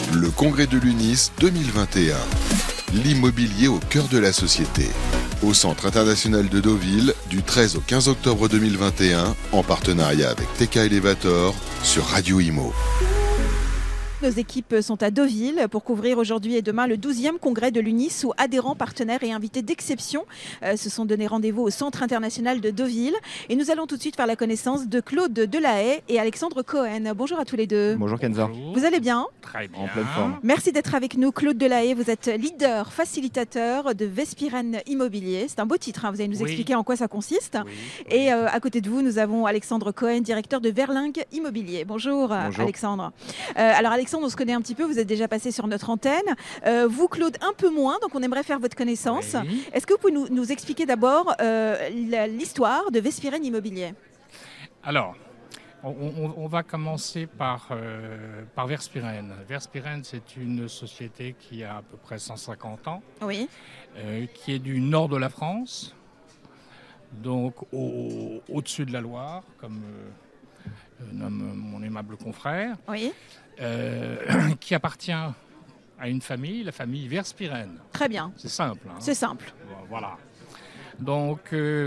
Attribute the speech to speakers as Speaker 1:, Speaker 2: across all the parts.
Speaker 1: Le congrès de l'UNIS 2021. L'immobilier au cœur de la société. Au Centre international de Deauville, du 13 au 15 octobre 2021, en partenariat avec TK Elevator sur Radio Imo.
Speaker 2: Nos équipes sont à Deauville pour couvrir aujourd'hui et demain le 12e congrès de l'UNIS où adhérents, partenaires et invités d'exception se sont donné rendez-vous au Centre international de Deauville. Et nous allons tout de suite faire la connaissance de Claude Delahaye et Alexandre Cohen. Bonjour à tous les deux.
Speaker 3: Bonjour Kenza.
Speaker 4: Bonjour.
Speaker 2: Vous allez bien ?
Speaker 4: Très bien.
Speaker 3: En pleine forme.
Speaker 2: Merci d'être avec nous. Claude Delahaye, vous êtes leader, facilitateur de Vespiren Immobilier. C'est un beau titre, hein. Vous allez nous expliquer en quoi ça consiste.
Speaker 4: Oui.
Speaker 2: Et à côté de vous, nous avons Alexandre Cohen, directeur de Verlingue Immobilier. Bonjour.
Speaker 3: Bonjour.
Speaker 2: Alexandre. Alors Alexandre, on se connaît un petit peu, vous êtes déjà passé sur notre antenne. Vous Claude, un peu moins, donc on aimerait faire votre connaissance.
Speaker 4: Oui.
Speaker 2: Est-ce que vous pouvez nous expliquer d'abord l'histoire de Vespiren Immobilier ?
Speaker 4: Alors, on va commencer par Vespiren. Vespiren, c'est une société qui a à peu près 150 ans,
Speaker 2: Oui.
Speaker 4: qui est du nord de la France, donc au-dessus de la Loire, comme nomme mon aimable confrère,
Speaker 2: Oui.
Speaker 4: qui appartient à une famille, la famille Vespiren.
Speaker 2: Très bien.
Speaker 4: C'est simple. Hein.
Speaker 2: C'est simple.
Speaker 4: Voilà. Donc,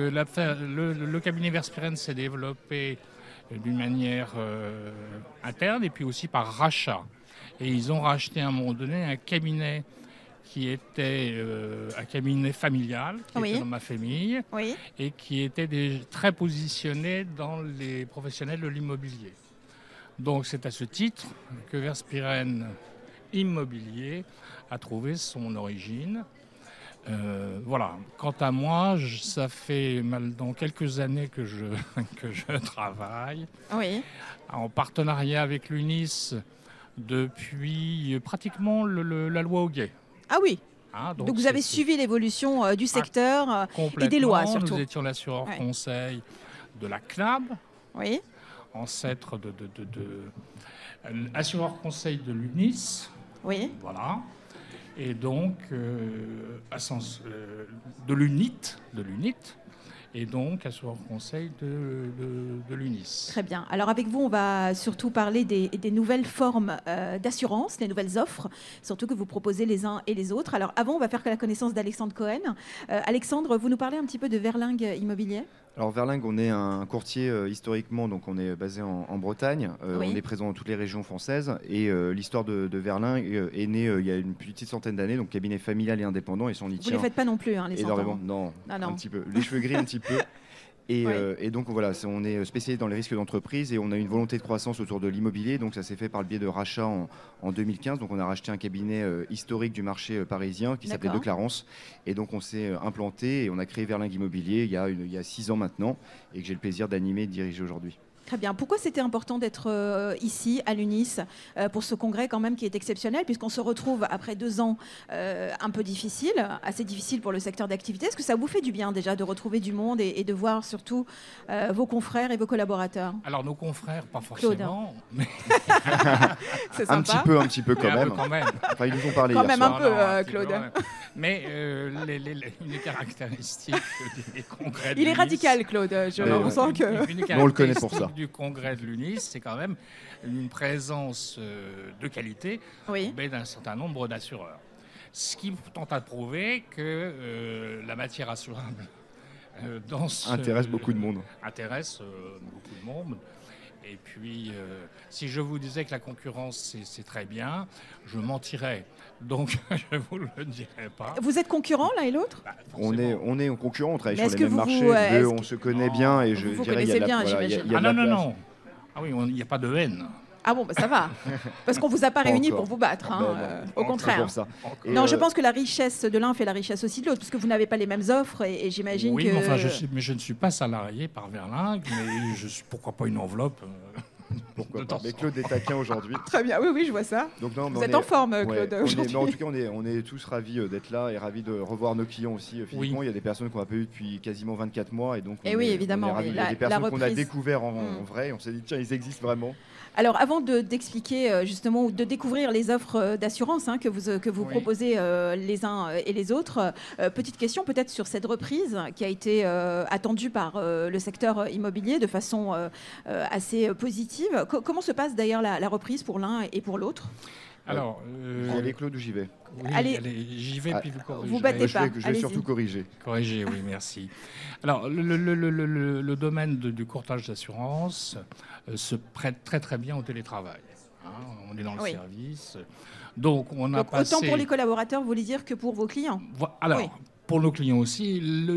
Speaker 4: le cabinet Vespiren s'est développé d'une manière interne et puis aussi par rachat. Et ils ont racheté à un moment donné un cabinet qui était un cabinet familial, qui
Speaker 2: Oui.
Speaker 4: était dans ma famille,
Speaker 2: Oui.
Speaker 4: et qui était très positionné dans les professionnels de l'immobilier. Donc c'est à ce titre que Vespiren Immobilier a trouvé son origine. Voilà. Quant à moi, ça fait dans quelques années que je travaille
Speaker 2: Oui.
Speaker 4: en partenariat avec l'UNIS depuis pratiquement la loi Hoguet.
Speaker 2: Ah oui.
Speaker 4: Hein,
Speaker 2: Donc vous avez suivi l'évolution du secteur et des lois surtout.
Speaker 4: Nous étions l'assureur conseil de la CNAB,
Speaker 2: Oui.
Speaker 4: ancêtre de assureur conseil de l'UNIS.
Speaker 2: Oui.
Speaker 4: Voilà. Et donc, de l'UNIT, et donc assureur conseil de l'UNIS.
Speaker 2: Très bien. Alors avec vous, on va surtout parler des nouvelles formes d'assurance, les nouvelles offres, surtout que vous proposez les uns et les autres. Alors avant, on va faire la connaissance d'Alexandre Cohen. Alexandre, vous nous parlez un petit peu de Verlingue Immobilier ?
Speaker 3: Alors Verlingue, on est un courtier historiquement, donc on est basé en Bretagne.
Speaker 2: Oui.
Speaker 3: On est présent dans toutes les régions françaises. Et l'histoire de Verlingue est née il y a une petite centaine d'années, donc cabinet familial et indépendant. Et on y
Speaker 2: Vous
Speaker 3: tient
Speaker 2: les faites pas non plus, hein, les 100
Speaker 3: énormément.
Speaker 2: ans.
Speaker 3: Non,
Speaker 2: Ah non.
Speaker 3: un petit peu. Les cheveux gris un petit peu. Et,
Speaker 2: Oui.
Speaker 3: et donc voilà, on est spécialisé dans les risques d'entreprise et on a une volonté de croissance autour de l'immobilier. Donc ça s'est fait par le biais de rachats en 2015. Donc on a racheté un cabinet historique du marché parisien qui s'appelait
Speaker 2: D'accord.
Speaker 3: De Clarence. Et donc on s'est implanté et on a créé Verlingue Immobilier il y a 6 ans maintenant et que j'ai le plaisir d'animer et de diriger aujourd'hui.
Speaker 2: Très bien. Pourquoi c'était important d'être ici, à l'UNIS, pour ce congrès quand même qui est exceptionnel, puisqu'on se retrouve après 2 ans un peu difficiles, assez difficiles pour le secteur d'activité. Est-ce que ça vous fait du bien déjà de retrouver du monde et de voir surtout vos confrères et vos collaborateurs ?
Speaker 4: Alors nos confrères, pas forcément, mais
Speaker 2: C'est
Speaker 3: Un
Speaker 2: sympa.
Speaker 3: petit peu quand
Speaker 4: un
Speaker 3: même.
Speaker 4: peu quand même.
Speaker 3: Enfin, ils nous ont parlé
Speaker 2: Quand
Speaker 3: hier
Speaker 2: même
Speaker 3: soir.
Speaker 2: un peu,
Speaker 4: petit
Speaker 2: Claude.
Speaker 4: ouais. Mais une des caractéristiques des congrès de
Speaker 2: Il est
Speaker 4: l'UNIS,
Speaker 2: radical, Claude. On sent que...
Speaker 4: une des
Speaker 3: On le connaît pour ça.
Speaker 4: caractéristiques du congrès de l'UNIS, c'est quand même une présence de qualité
Speaker 2: Oui.
Speaker 4: mais d'un certain nombre d'assureurs. Ce qui tente à prouver que la matière assurable
Speaker 3: Intéresse beaucoup de monde.
Speaker 4: intéresse beaucoup de monde. Et puis, si je vous disais que la concurrence, c'est très bien, je mentirais. Donc, je ne vous le dirai pas.
Speaker 2: Vous êtes concurrents l'un et l'autre ?
Speaker 4: Bah,
Speaker 3: On
Speaker 4: forcément.
Speaker 3: est en concurrent, on travaille
Speaker 2: Mais
Speaker 3: sur
Speaker 2: est-ce
Speaker 3: les
Speaker 2: que
Speaker 3: mêmes
Speaker 2: vous-
Speaker 3: marchés.
Speaker 2: est-ce
Speaker 3: On
Speaker 2: que-
Speaker 3: se connaît bien et je
Speaker 2: Vous
Speaker 3: dirais il y a de
Speaker 2: connaissez bien,
Speaker 3: la, voilà, il y a-
Speaker 2: j'imagine.
Speaker 3: il y a
Speaker 4: Ah
Speaker 3: de
Speaker 4: non,
Speaker 3: la
Speaker 4: non,
Speaker 3: place.
Speaker 4: non. Ah oui, il n'y a pas de haine.
Speaker 2: Ah bon, bah ça va. Parce qu'on vous a pas
Speaker 3: Pas
Speaker 2: réunis
Speaker 3: encore.
Speaker 2: pour vous battre, hein,
Speaker 3: Ben non,
Speaker 2: au contraire.
Speaker 3: c'est pour ça. Et,
Speaker 2: Non, je pense que la richesse de l'un fait la richesse aussi de l'autre, parce que vous n'avez pas les mêmes offres, et j'imagine
Speaker 4: Oui,
Speaker 2: que...
Speaker 4: mais enfin, je ne suis pas salarié par Verlingue, mais je suis pourquoi pas une enveloppe.
Speaker 3: Pourquoi
Speaker 4: de
Speaker 3: pas.
Speaker 4: temps
Speaker 3: Mais
Speaker 4: en
Speaker 3: Claude est taquin aujourd'hui.
Speaker 2: Très bien, oui, je vois ça.
Speaker 3: Donc non, mais
Speaker 2: Vous
Speaker 3: on
Speaker 2: êtes
Speaker 3: est-
Speaker 2: en forme,
Speaker 3: ouais,
Speaker 2: Claude,
Speaker 3: on est-
Speaker 2: aujourd'hui.
Speaker 3: mais en tout cas, on est tous ravis d'être là et ravis de revoir nos clients aussi physiquement.
Speaker 4: Oui.
Speaker 3: Il y a des personnes qu'on n'a pas eues depuis quasiment 24 mois et donc
Speaker 2: Et
Speaker 3: on
Speaker 2: oui,
Speaker 3: est
Speaker 2: évidemment,
Speaker 3: ravis.
Speaker 2: oui,
Speaker 3: Il y a des
Speaker 2: la
Speaker 3: personnes qu'on a
Speaker 2: reprise.
Speaker 3: découvert en vrai. On s'est dit tiens, ils existent vraiment.
Speaker 2: Alors, avant d'expliquer justement ou de découvrir les offres d'assurance que vous
Speaker 4: Oui.
Speaker 2: proposez les uns et les autres, petite question peut-être sur cette reprise qui a été attendue par le secteur immobilier de façon assez positive. Comment se passe d'ailleurs la reprise pour l'un et pour l'autre ?
Speaker 4: Alors,
Speaker 3: Allez, Claude, ou j'y vais?
Speaker 4: oui,
Speaker 2: Allez.
Speaker 4: j'y vais, puis vous corrigez.
Speaker 2: Vous battez
Speaker 3: Je
Speaker 2: pas.
Speaker 3: vais
Speaker 2: Allez-y.
Speaker 3: surtout corriger.
Speaker 4: Corriger, oui, merci. Alors, le domaine du courtage d'assurance se prête très très bien au télétravail. Hein, on est dans le
Speaker 2: Oui.
Speaker 4: service. Donc, on a
Speaker 2: Donc,
Speaker 4: passé...
Speaker 2: autant pour les collaborateurs, vous voulez dire, que pour vos clients ?
Speaker 4: Alors,
Speaker 2: Oui.
Speaker 4: pour nos clients aussi,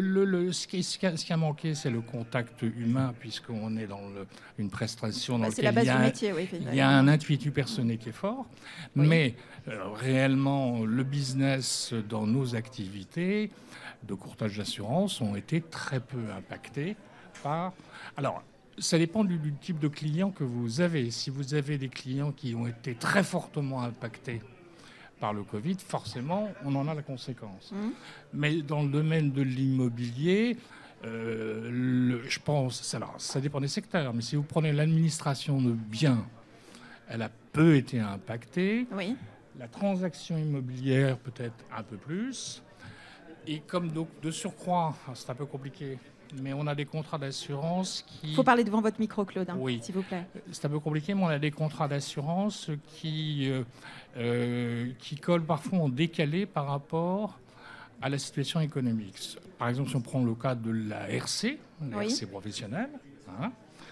Speaker 4: ce qui a manqué, c'est le contact humain, puisqu'on est dans une prestation dans
Speaker 2: C'est la
Speaker 4: laquelle
Speaker 2: base du métier, oui.
Speaker 4: il y a un intuitu personné qui est fort.
Speaker 2: Oui.
Speaker 4: Mais réellement, le business dans nos activités de courtage d'assurance ont été très peu impactés par... Alors, ça dépend du type de client que vous avez. Si vous avez des clients qui ont été très fortement impactés par le Covid, forcément, on en a la conséquence. Mais dans le domaine de l'immobilier, je pense, alors, ça dépend des secteurs, mais si vous prenez l'administration de biens, elle a peu été impactée.
Speaker 2: Oui.
Speaker 4: La transaction immobilière, peut-être un peu plus. Et comme donc, de surcroît, c'est un peu compliqué, mais on a des contrats d'assurance qui...
Speaker 2: Il faut parler devant votre micro, Claude,
Speaker 4: Oui.
Speaker 2: s'il vous plaît.
Speaker 4: C'est un peu compliqué, mais on a des contrats d'assurance qui collent parfois en décalé par rapport à la situation économique. Par exemple, si on prend le cas de la RC, la
Speaker 2: Oui.
Speaker 4: RC professionnelle, hein,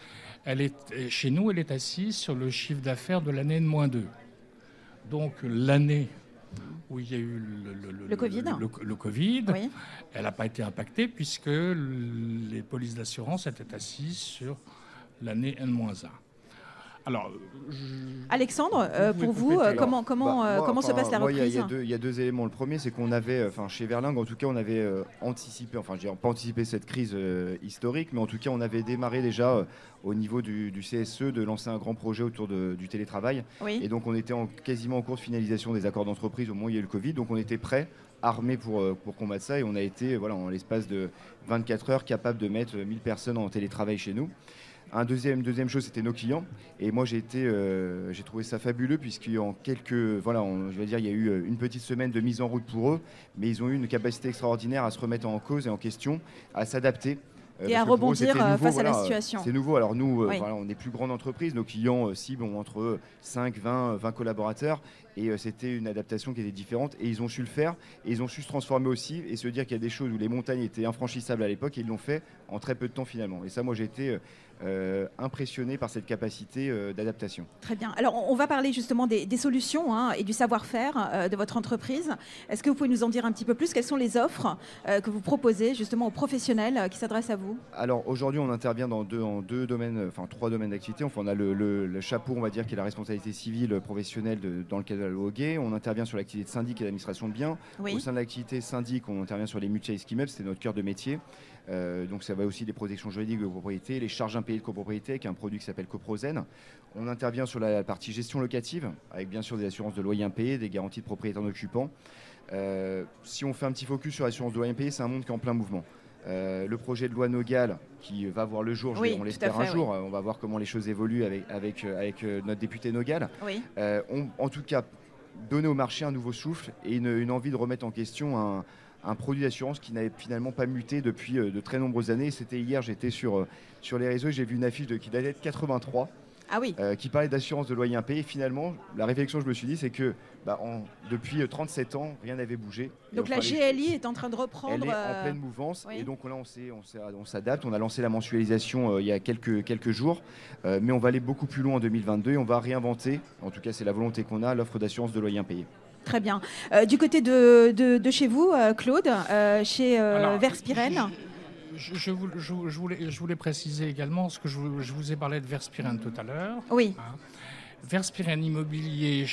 Speaker 4: chez nous, elle est assise sur le chiffre d'affaires de l'année de -2. Donc l'année où il y a eu
Speaker 2: Le Covid.
Speaker 4: le Covid,
Speaker 2: Oui.
Speaker 4: elle n'a pas été impactée puisque les polices d'assurance étaient assises sur l'année N-1. Alors,
Speaker 2: Alexandre,
Speaker 4: pouvez
Speaker 2: pour vous,
Speaker 4: compléter.
Speaker 2: comment se passe la
Speaker 3: Moi,
Speaker 2: reprise ?
Speaker 3: il y a deux éléments. Le premier, c'est qu'on avait, chez Verlingue, en tout cas, on avait anticipé, je dirais pas anticipé cette crise historique, mais en tout cas, on avait démarré déjà au niveau du CSE de lancer un grand projet autour du télétravail.
Speaker 2: Oui.
Speaker 3: Et donc, on était quasiment en cours de finalisation des accords d'entreprise au moment où il y a eu le Covid. Donc, on était prêts, armés pour combattre ça. Et on a été, en l'espace de 24 heures, capable de mettre 1000 personnes en télétravail chez nous. Deuxième chose, c'était nos clients. Et moi, j'ai trouvé ça fabuleux puisqu'en il y a eu une petite semaine de mise en route pour eux, mais ils ont eu une capacité extraordinaire à se remettre en cause et en question, à s'adapter.
Speaker 2: Et à rebondir face à la situation.
Speaker 3: C'est nouveau. Alors nous,
Speaker 2: Oui.
Speaker 3: on est plus grande entreprise. Nos clients cibles ont entre 5, 20 collaborateurs. Et c'était une adaptation qui était différente. Et ils ont su le faire. Et ils ont su se transformer aussi et se dire qu'il y a des choses où les montagnes étaient infranchissables à l'époque. Et ils l'ont fait en très peu de temps finalement. Et ça, moi, j'ai été impressionné par cette capacité d'adaptation.
Speaker 2: Très bien. Alors, on va parler justement des solutions et du savoir-faire de votre entreprise. Est-ce que vous pouvez nous en dire un petit peu plus ? Quelles sont les offres que vous proposez justement aux professionnels qui s'adressent à vous ?
Speaker 3: Alors aujourd'hui, on intervient dans deux domaines, trois domaines d'activité. Enfin, on a le chapeau, on va dire, qui est la responsabilité civile professionnelle dans le cadre de la loi Hoguet. On intervient sur l'activité de syndic et d'administration de biens.
Speaker 2: Oui.
Speaker 3: Au sein de l'activité syndic, on intervient sur les mutuelles immeubles, c'est notre cœur de métier. Donc ça va aussi des protections juridiques de copropriété, les charges impayées de copropriété avec un produit qui s'appelle Coprozen. On intervient sur la partie gestion locative avec bien sûr des assurances de loyers impayés, des garanties de propriétaires occupants. Si on fait un petit focus sur l'assurance de loyers impayés, c'est un monde qui est en plein mouvement. Le projet de loi Nogal qui va voir le jour, on l'espère un jour, on va voir comment les choses évoluent avec notre député Nogal.
Speaker 2: Oui.
Speaker 3: En tout cas, donner au marché un nouveau souffle et une envie de remettre en question un produit d'assurance qui n'avait finalement pas muté depuis de très nombreuses années. C'était hier, j'étais sur les réseaux, j'ai vu une affiche qui datait de 83.
Speaker 2: Ah oui.
Speaker 3: Qui parlait d'assurance de loyer impayé. Finalement, la réflexion que je me suis dit, c'est que depuis 37 ans, rien n'avait bougé.
Speaker 2: Donc la GLI est en train de reprendre.
Speaker 3: Elle est en pleine mouvance.
Speaker 2: Oui.
Speaker 3: Et donc là, on s'adapte. On a lancé la mensualisation il y a quelques jours. Mais on va aller beaucoup plus loin en 2022 et on va réinventer, en tout cas c'est la volonté qu'on a, l'offre d'assurance de loyer impayé.
Speaker 2: Très bien. Du côté de chez vous, Claude, chez Verspiren.
Speaker 4: Je voulais préciser également ce que je vous ai parlé de Verspiren tout à l'heure.
Speaker 2: Oui.
Speaker 4: Hein. Verspiren Immobilier,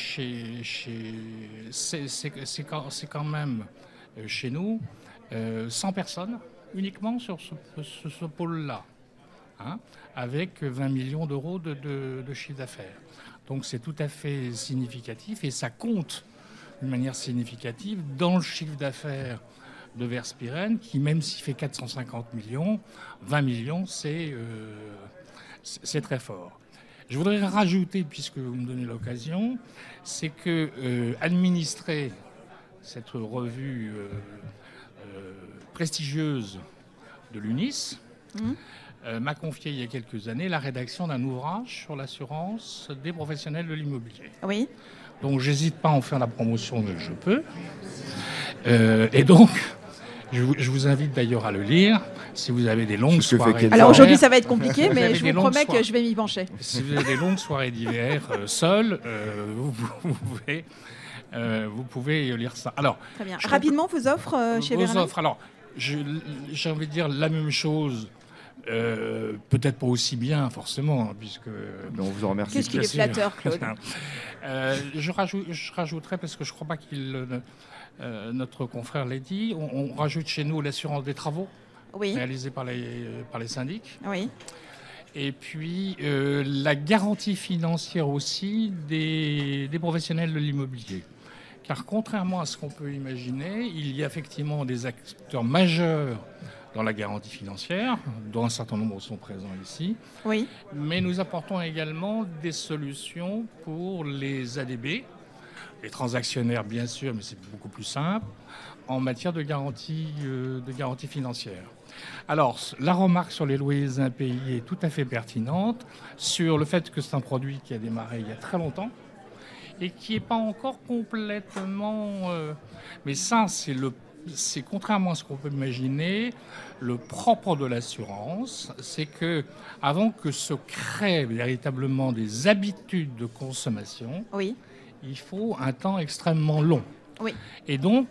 Speaker 4: c'est quand même chez nous 100 personnes uniquement sur ce pôle-là, hein, avec 20 millions d'euros de chiffre d'affaires. Donc c'est tout à fait significatif et ça compte d'une manière significative dans le chiffre d'affaires de Verspiren, qui même s'il fait 450 millions, 20 millions, c'est très fort. Je voudrais rajouter, puisque vous me donnez l'occasion, c'est que administrer cette revue prestigieuse de l'UNIS, m'a confié il y a quelques années la rédaction d'un ouvrage sur l'assurance des professionnels de l'immobilier.
Speaker 2: Oui.
Speaker 4: Donc, j'hésite pas à en faire la promotion dès que je peux. Et donc, je vous invite d'ailleurs à le lire. Si vous avez des longues soirées...
Speaker 2: Alors aujourd'hui, ça va être compliqué, mais je vous promets que je vais m'y pencher.
Speaker 4: Si vous avez des longues soirées d'hiver seul, vous pouvez lire ça. Alors,
Speaker 2: très bien. Rapidement, vos offres chez Verlingue.
Speaker 4: Vos offres, alors, j'ai envie de dire la même chose. Peut-être pas aussi bien, forcément, puisque...
Speaker 3: On vous en remercie.
Speaker 2: Qu'est-ce qu'il est flatteur, Claude.
Speaker 4: Je rajouterais, parce que je ne crois pas qu'il... notre confrère l'a dit, on rajoute chez nous l'assurance des travaux,
Speaker 2: oui,
Speaker 4: réalisée par les syndics.
Speaker 2: Oui.
Speaker 4: Et puis la garantie financière aussi des professionnels de l'immobilier. Car contrairement à ce qu'on peut imaginer, il y a effectivement des acteurs majeurs dans la garantie financière, dont un certain nombre sont présents ici.
Speaker 2: Oui.
Speaker 4: Mais nous apportons également des solutions pour les ADB, les transactionnaires bien sûr, mais c'est beaucoup plus simple, en matière de garantie financière. Alors, la remarque sur les loyers impayés est tout à fait pertinente, sur le fait que c'est un produit qui a démarré il y a très longtemps, et qui n'est pas encore complètement... mais ça, c'est contrairement à ce qu'on peut imaginer, le propre de l'assurance, c'est que avant que se créent véritablement des habitudes de consommation,
Speaker 2: oui,
Speaker 4: il faut un temps extrêmement long.
Speaker 2: Oui.
Speaker 4: Et donc,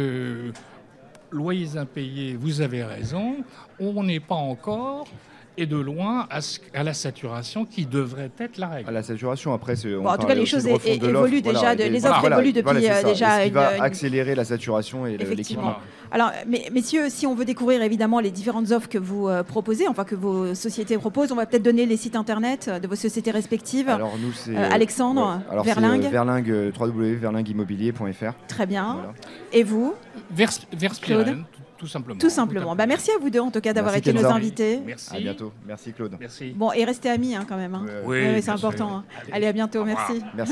Speaker 4: loyers impayés, vous avez raison, on n'est pas encore... et de loin à la saturation qui devrait être la règle.
Speaker 3: À la saturation, après,
Speaker 2: en tout cas, les choses évoluent déjà, les offres évoluent depuis déjà.
Speaker 3: Ce qui va accélérer la saturation et l'équipement.
Speaker 2: Alors, messieurs, si on veut découvrir évidemment les différentes offres que vous proposez, enfin que vos sociétés proposent, on va peut-être donner les sites internet de vos sociétés respectives.
Speaker 3: Alors nous, c'est
Speaker 2: Alexandre, Verlingue.
Speaker 3: Verlingue, www.verlingueimmobilier.fr.
Speaker 2: Très bien. Voilà. Et vous,
Speaker 4: Verspiren. Tout simplement.
Speaker 2: Tout simplement. Merci à vous deux en tout cas d'avoir été nos invités.
Speaker 4: Merci.
Speaker 3: À bientôt. Merci Claude.
Speaker 4: Merci.
Speaker 2: Bon, et restez amis quand même.
Speaker 4: Oui,
Speaker 2: c'est important. Allez, à bientôt. Merci.
Speaker 3: Merci.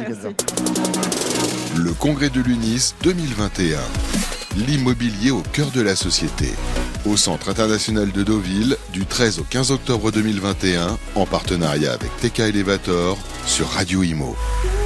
Speaker 1: Le congrès de l'UNIS 2021. L'immobilier au cœur de la société. Au Centre international de Deauville, du 13 au 15 octobre 2021, en partenariat avec TK Elevator sur Radio Imo.